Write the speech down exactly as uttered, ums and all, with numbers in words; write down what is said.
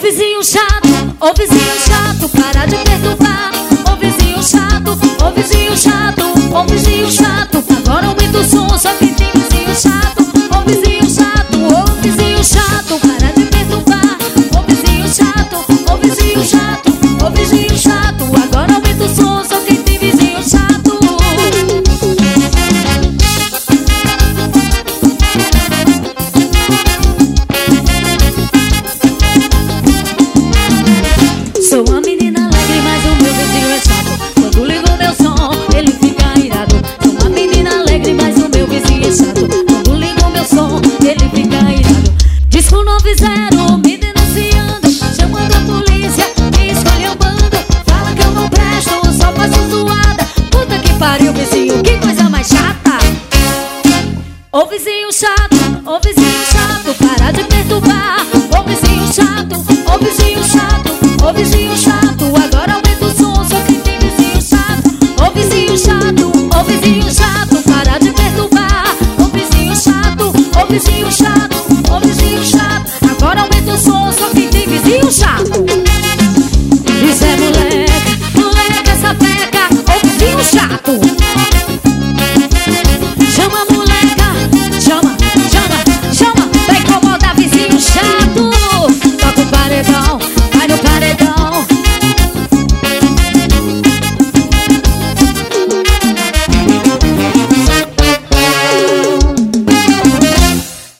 vizinho chato, ô vizinho chato, para de perturbar. Ô vizinho chato, ô vizinho chato, ô vizinho chato, agora aumenta o som, só que tem vizinho chato. Ô vizinho chato, ô vizinho chato, para de perturbar. Ô vizinho chato, ô vizinho chato, ô vizinho chato, agora aumenta o som, só que tem vizinho chato. Sou uma menina alegre, mas o meu vizinho é chato. Quando ligo meu som, ele fica irado. Sou uma menina alegre, mas o meu vizinho é chato. Quando ligo meu som, ele fica irado. Disco nove zero, me denunciando, chamando a polícia, me esculhambando. Fala que eu não presto, só faço zoada. Puta que pariu, vizinho, que coisa mais chata. Ô vizinho chato, ô vizinho chato, para de perturbar. Ô vizinho chato, ô vizinho chato, ô vizinho chato, agora aumenta o som, só que tem vizinho chato. Ô vizinho chato, ô vizinho chato, para de perturbar. Ô vizinho chato, ô vizinho chato.